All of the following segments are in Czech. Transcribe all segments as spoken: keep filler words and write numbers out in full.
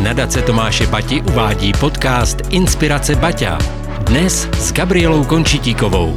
Nadace Tomáše Bati uvádí podcast Inspirace Baťa. Dnes s Gabrielou Končitíkovou.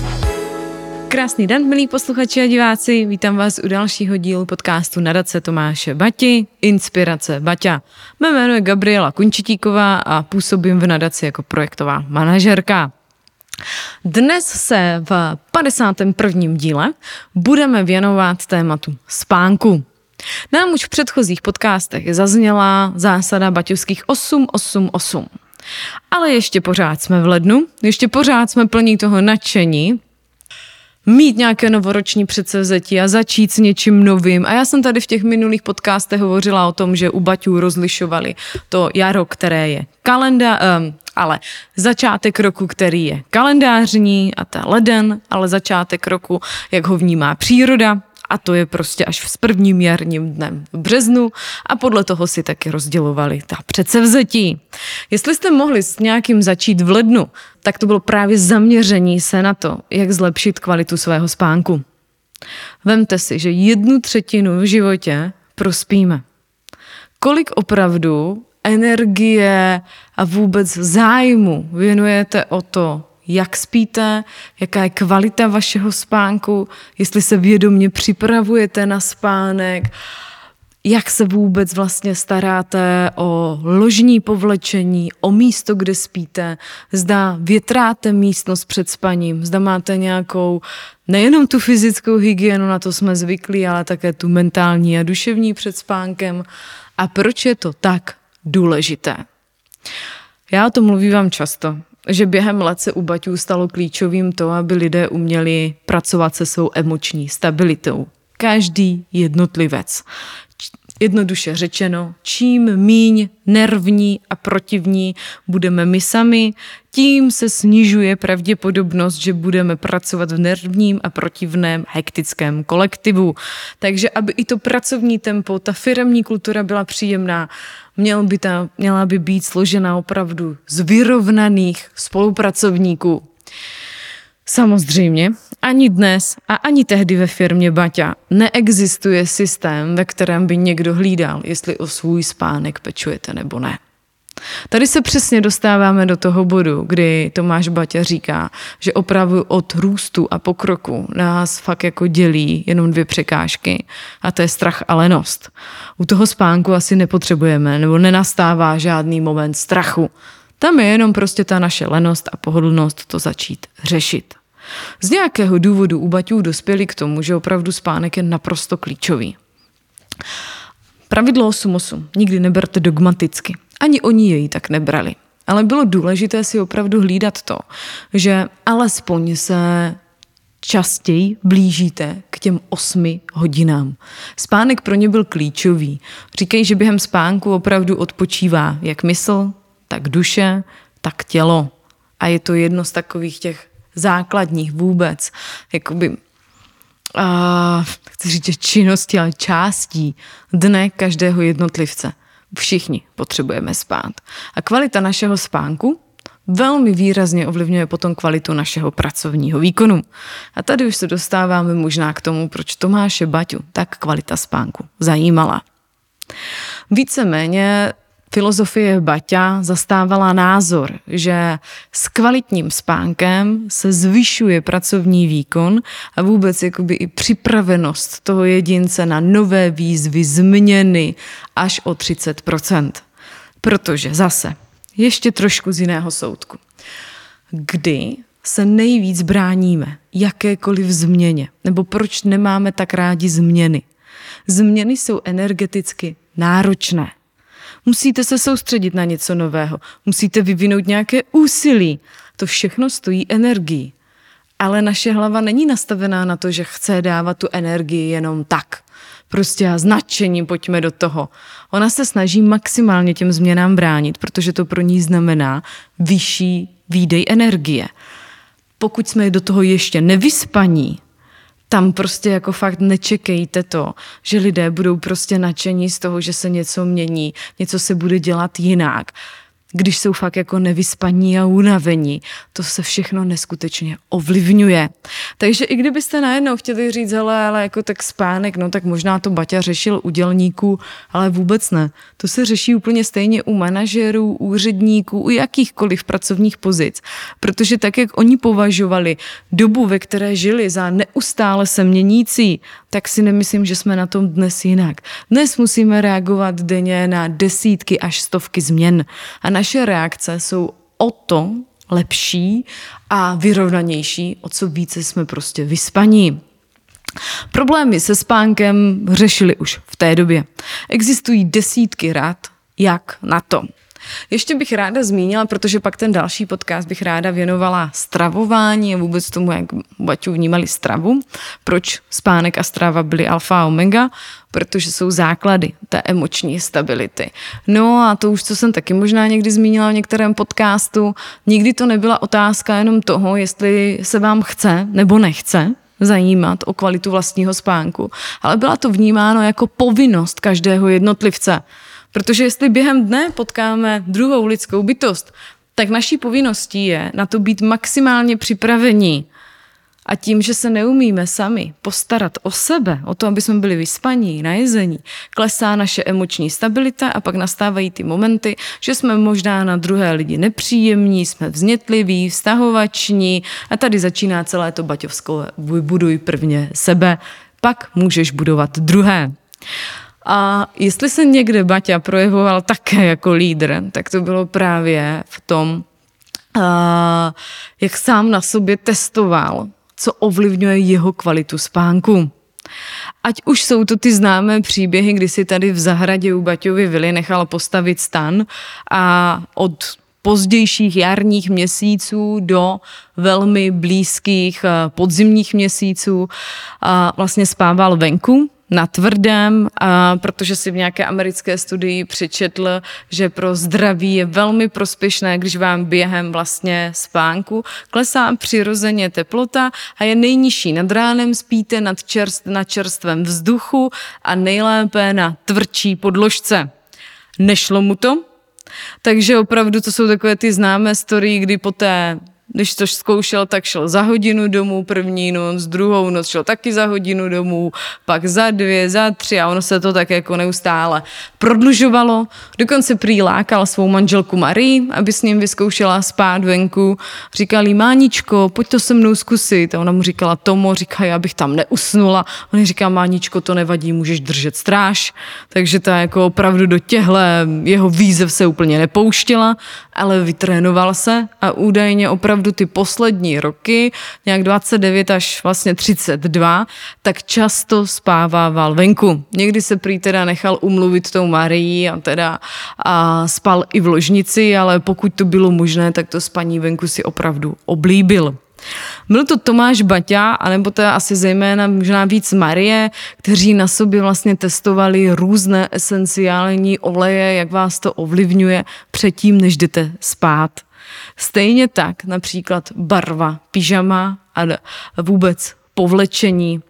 Krásný den, milí posluchači a diváci, vítám vás u dalšího dílu podcastu Nadace Tomáše Bati, Inspirace Baťa. Mé jméno je Gabriela Končitíková a působím v nadaci jako projektová manažerka. Dnes se v padesátém prvním díle budeme věnovat tématu spánku. Nám už v předchozích podcastech zazněla zásada baťovských osm osm osm. Ale ještě pořád jsme v lednu, ještě pořád jsme plní toho nadšení, mít nějaké novoroční předsevzetí a začít s něčím novým. A já jsem tady v těch minulých podcastech hovořila o tom, že u baťů rozlišovali to jaro, které je kalenda, um, ale začátek roku, který je kalendářní, a to je leden, ale začátek roku, jak ho vnímá příroda, a to je prostě až s prvním jarním dnem v březnu, a podle toho si taky rozdělovali ta předsevzetí. Jestli jste mohli s nějakým začít v lednu, tak to bylo právě zaměření se na to, jak zlepšit kvalitu svého spánku. Vemte si, že jednu třetinu v životě prospíme. Kolik opravdu energie a vůbec zájmu věnujete o to, jak spíte, jaká je kvalita vašeho spánku, jestli se vědomě připravujete na spánek, jak se vůbec vlastně staráte o ložní povlečení, o místo, kde spíte, zda větráte místnost před spaním, zda máte nějakou, nejenom tu fyzickou hygienu, na to jsme zvyklí, ale také tu mentální a duševní před spánkem. A proč je to tak důležité? Já o tom mluvím často, že během let se u baťů stalo klíčovým to, aby lidé uměli pracovat se svou emoční stabilitou. Každý jednotlivec. Jednoduše řečeno, čím míň nervní a protivní budeme my sami, tím se snižuje pravděpodobnost, že budeme pracovat v nervním a protivném hektickém kolektivu. Takže aby i to pracovní tempo, ta firemní kultura byla příjemná, měl by ta, měla by být složena opravdu z vyrovnaných spolupracovníků. Samozřejmě, ani dnes a ani tehdy ve firmě Baťa neexistuje systém, ve kterém by někdo hlídal, jestli o svůj spánek pečujete nebo ne. Tady se přesně dostáváme do toho bodu, kdy Tomáš Baťa říká, že opravdu od růstu a pokroku nás fakt jako dělí jenom dvě překážky, a to je strach a lenost. U toho spánku asi nepotřebujeme, nebo nenastává žádný moment strachu. Tam je jenom prostě ta naše lenost a pohodlnost to začít řešit. Z nějakého důvodu u baťů dospěli k tomu, že opravdu spánek je naprosto klíčový. Pravidlo osm osm nikdy neberte dogmaticky. Ani oni jej tak nebrali. Ale bylo důležité si opravdu hlídat to, že alespoň se častěji blížíte k těm osmi hodinám. Spánek pro ně byl klíčový. Říkají, že během spánku opravdu odpočívá jak mysl, tak duše, tak tělo. A je to jedno z takových těch základních vůbec, jakoby, a, chci říct, činnosti, ale částí dne každého jednotlivce. Všichni potřebujeme spát. A kvalita našeho spánku velmi výrazně ovlivňuje potom kvalitu našeho pracovního výkonu. A tady už se dostáváme možná k tomu, proč Tomáše Baťu tak kvalita spánku zajímala. Víceméně filozofie Baťa zastávala názor, že s kvalitním spánkem se zvyšuje pracovní výkon a vůbec jakoby i připravenost toho jedince na nové výzvy, změny až o třicet procent. Protože zase, ještě trošku z jiného soudku. Kdy se nejvíc bráníme jakékoliv změně, nebo proč nemáme tak rádi změny? Změny jsou energeticky náročné. Musíte se soustředit na něco nového, musíte vyvinout nějaké úsilí. To všechno stojí energii. Ale naše hlava není nastavená na to, že chce dávat tu energii jenom tak. Prostě a značením pojďme do toho. Ona se snaží maximálně těm změnám bránit, protože to pro ní znamená vyšší výdej energie. Pokud jsme do toho ještě nevyspaní, tam prostě jako fakt nečekejte to, že lidé budou prostě nadšení z toho, že se něco mění, něco se bude dělat jinak. když jsou fakt jako nevyspaní a unavení. To se všechno neskutečně ovlivňuje. Takže i kdybyste najednou chtěli říct, hele, ale jako tak spánek, no tak možná to Baťa řešil u dělníků, ale vůbec ne. To se řeší úplně stejně u manažerů, úředníků, u jakýchkoliv pracovních pozic. Protože tak, jak oni považovali dobu, ve které žili za neustále se měnící, tak si nemyslím, že jsme na tom dnes jinak. Dnes musíme reagovat denně na desítky až stovky změn. A naše reakce jsou o to lepší a vyrovnanější, o co více jsme prostě vyspaní. Problémy se spánkem řešili už v té době. Existují desítky rad, jak na to. Ještě bych ráda zmínila, protože pak ten další podcast bych ráda věnovala stravování a vůbec tomu, jak Baťu vnímali stravu. Proč spánek a strava byly alfa a omega? Protože jsou základy té emoční stability. No a to už, co jsem taky možná někdy zmínila v některém podcastu, nikdy to nebyla otázka jenom toho, jestli se vám chce nebo nechce zajímat o kvalitu vlastního spánku, ale byla to vnímáno jako povinnost každého jednotlivce. Protože jestli během dne potkáme druhou lidskou bytost, tak naší povinností je na to být maximálně připraveni. A tím, že se neumíme sami postarat o sebe, o to, aby jsme byli vyspaní, najezení, klesá naše emoční stabilita a pak nastávají ty momenty, že jsme možná na druhé lidi nepříjemní, jsme vznětliví, vztahovační a tady začíná celé to baťovsko vybuduj prvně sebe, pak můžeš budovat druhé. A jestli se někde Baťa projevoval také jako lídr, tak to bylo právě v tom, jak sám na sobě testoval, co ovlivňuje jeho kvalitu spánku. Ať už jsou to ty známé příběhy, kdy si tady v zahradě u Baťovy vily nechal postavit stan a od pozdějších jarních měsíců do velmi blízkých podzimních měsíců a vlastně spával venku na tvrdém, a protože si v nějaké americké studii přečetl, že pro zdraví je velmi prospěšné, když vám během vlastně spánku klesá přirozeně teplota a je nejnižší nad ránem, spíte nad čerst, na čerstvém vzduchu a nejlépe na tvrdší podložce. Nešlo mu to, takže opravdu to jsou takové ty známé story, kdy poté, když to zkoušel, tak šel za hodinu domů první noc, druhou noc šel taky za hodinu domů, pak za dvě, za tři a ono se to tak jako neustále prodlužovalo. Dokonce prý lákal svou manželku Marii, aby s ním vyzkoušela spát venku. Říkal jí, Máničko, pojď to se mnou zkusit. A ona mu říkala, Tomo, říká, já bych tam neusnula. On jí říká, Máničko, to nevadí, můžeš držet stráž. Takže ta jako opravdu do těchhle jeho výzev se úplně nepouštěla, ale vytrénoval se a údajně opravdu ty poslední roky, nějak dvacet devět až vlastně třicet dva, tak často spával venku. Někdy se prý teda nechal umluvit tou Marií a teda a spal i v ložnici, ale pokud to bylo možné, tak to spaní venku si opravdu oblíbil. Byl to Tomáš Baťa, anebo teda asi zejména možná víc Marie, kteří na sobě vlastně testovali různé esenciální oleje, jak vás to ovlivňuje předtím, než jdete spát. Stejně tak například barva pyžama a vůbec povlečení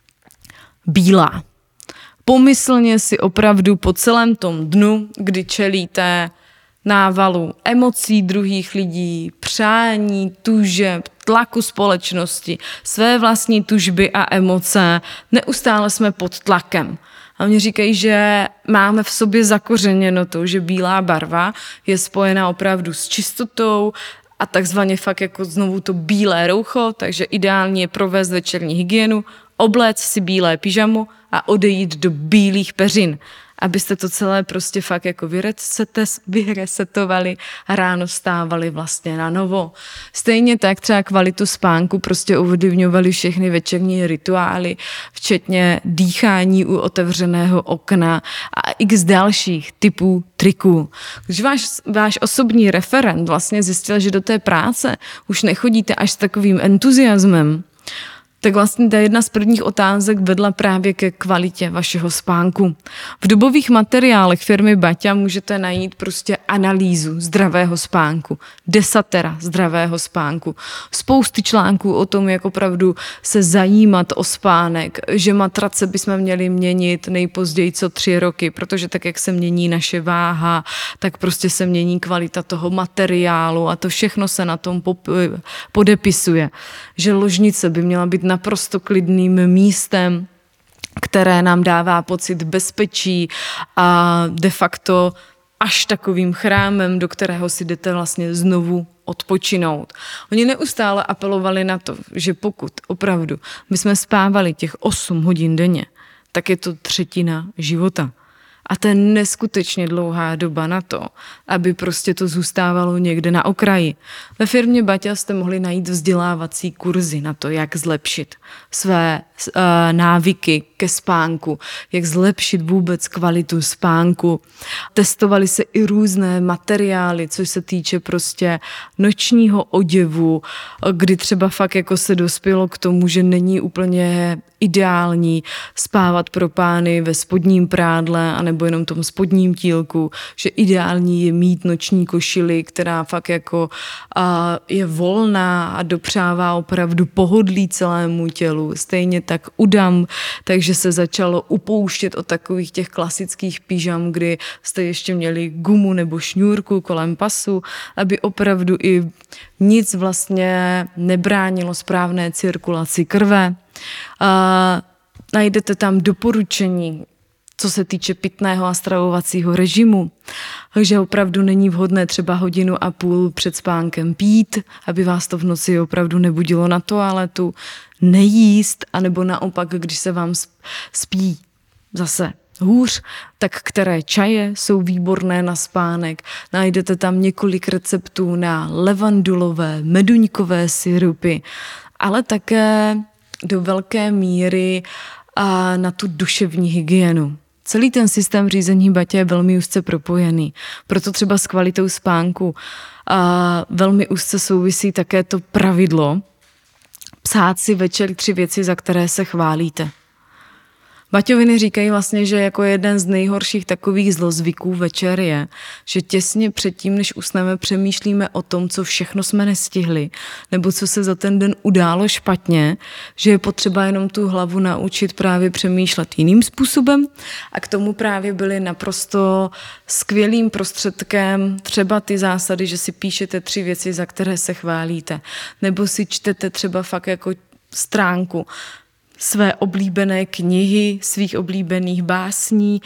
bílá. Pomyslně si opravdu po celém tom dnu, kdy čelíte návalu emocí druhých lidí, přání, tužeb, tlaku společnosti, své vlastní tužby a emoce, neustále jsme pod tlakem. A oni říkají, že máme v sobě zakořeněno to, že bílá barva je spojena opravdu s čistotou a takzvaně fakt jako znovu to bílé roucho, takže ideálně je provést večerní hygienu, obléct si bílé pyžamo a odejít do bílých peřin, abyste to celé prostě fakt jako vyresetovali a ráno stávali vlastně na novo. Stejně tak třeba kvalitu spánku prostě ovlivňovaly všechny večerní rituály, včetně dýchání u otevřeného okna a x dalších typů triků. Když váš, váš osobní referent vlastně zjistil, že do té práce už nechodíte až s takovým entuziasmem, Tak vlastně ta jedna z prvních otázek vedla právě ke kvalitě vašeho spánku. V dobových materiálech firmy Baťa můžete najít prostě analýzu zdravého spánku, desatera zdravého spánku, spousty článků o tom, jak opravdu se zajímat o spánek, že matrace bychom měli měnit nejpozději co tři roky, protože tak, jak se mění naše váha, tak prostě se mění kvalita toho materiálu a to všechno se na tom pop- podepisuje. Že ložnice by měla být naprosto klidným místem, které nám dává pocit bezpečí a de facto až takovým chrámem, do kterého si jdete vlastně znovu odpočinout. Oni neustále apelovali na to, že pokud opravdu my jsme spávali těch osm hodin denně, tak je to třetina života. A to je neskutečně dlouhá doba na to, aby prostě to zůstávalo někde na okraji. Ve firmě Baťa jste mohli najít vzdělávací kurzy na to, jak zlepšit své uh, návyky ke spánku, jak zlepšit vůbec kvalitu spánku. Testovali se i různé materiály, co se týče prostě nočního oděvu, kdy třeba fakt jako se dospělo k tomu, že není úplně ideální spávat pro pány ve spodním prádle anebo jenom tom spodním tílku, že ideální je mít noční košili, která fakt jako a, je volná a dopřává opravdu pohodlí celému tělu. Stejně tak udam, takže se začalo upouštět od takových těch klasických pyžam, kdy jste ještě měli gumu nebo šňůrku kolem pasu, aby opravdu i nic vlastně nebránilo správné cirkulaci krve. A najdete tam doporučení, co se týče pitného a stravovacího režimu, takže opravdu není vhodné třeba hodinu a půl před spánkem pít, aby vás to v noci opravdu nebudilo na toaletu, nejíst, anebo naopak, když se vám spí zase hůř, tak které čaje jsou výborné na spánek. Najdete tam několik receptů na levandulové, meduňkové sirupy, ale také do velké míry a na tu duševní hygienu. Celý ten systém řízení Baťa je velmi úzce propojený. Proto třeba s kvalitou spánku a velmi úzce souvisí také to pravidlo psát si večer tři věci, za které se chválíte. Baťoviny říkají vlastně, že jako jeden z nejhorších takových zlozvyků večer je, že těsně předtím, než usneme, přemýšlíme o tom, co všechno jsme nestihli, nebo co se za ten den událo špatně, že je potřeba jenom tu hlavu naučit právě přemýšlet jiným způsobem a k tomu právě byly naprosto skvělým prostředkem třeba ty zásady, že si píšete tři věci, za které se chválíte, nebo si čtete třeba fakt jako stránku své oblíbené knihy, svých oblíbených básní.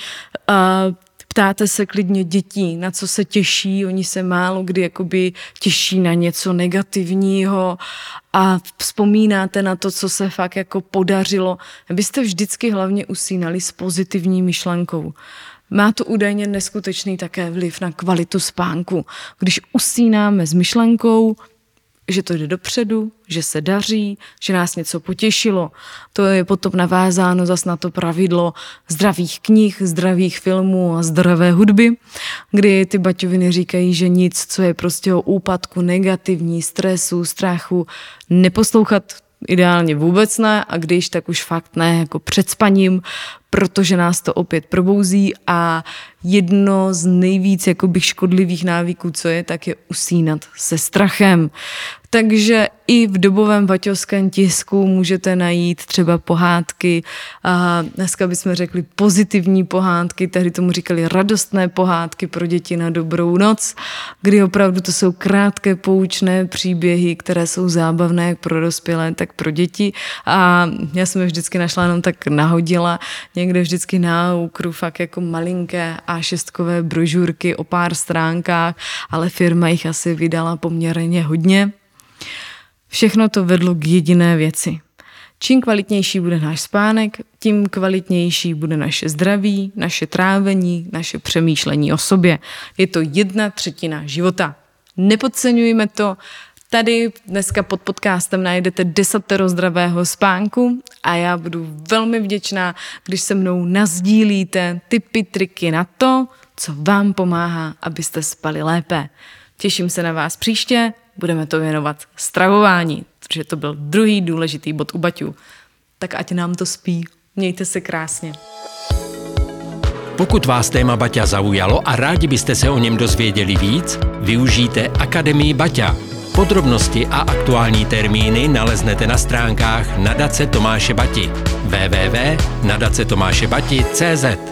Ptáte se klidně dětí, na co se těší, oni se málo kdy jakoby těší na něco negativního a vzpomínáte na to, co se fakt jako podařilo. Abyste vždycky hlavně usínali s pozitivní myšlenkou. Má to údajně neskutečný také vliv na kvalitu spánku. Když usínáme s myšlenkou, že to jde dopředu, že se daří, že nás něco potěšilo. To je potom navázáno zas na to pravidlo zdravých knih, zdravých filmů a zdravé hudby, kdy ty Baťoviny říkají, že nic, co je prostě o úpadku, negativní, stresu, strachu, neposlouchat ideálně vůbec ne a když, tak už fakt ne, jako před spaním, protože nás to opět probouzí a jedno z nejvíc jakoby škodlivých návyků, co je, tak je usínat se strachem. Takže i v dobovém baťovském tisku můžete najít třeba pohádky, a dneska bychom řekli pozitivní pohádky, tehdy tomu říkali radostné pohádky pro děti na dobrou noc, kdy opravdu to jsou krátké poučné příběhy, které jsou zábavné jak pro dospělé, tak pro děti a já jsem je vždycky našla jenom tak nahodila, někde vždycky na úkru fakt jako malinké á šestkové brožurky o pár stránkách, ale firma jich asi vydala poměrně hodně. Všechno to vedlo k jediné věci. Čím kvalitnější bude náš spánek, tím kvalitnější bude naše zdraví, naše trávení, naše přemýšlení o sobě. Je to jedna třetina života. Nepodceňujme to. Tady dneska pod podcastem najdete desatero zdravého spánku a já budu velmi vděčná, když se mnou nasdílíte tipy, triky na to, co vám pomáhá, abyste spali lépe. Těším se na vás příště, budeme to věnovat stravování. protože to byl druhý důležitý bod u Baťů. Tak ať nám to spí. Mějte se krásně. Pokud vás téma Baťa zaujalo a rádi byste se o něm dozvěděli víc, využijte Akademii Baťa. Podrobnosti a aktuální termíny naleznete na stránkách nadace Tomáše Bati w w w tečka nadace tomáše bati tečka cé zet.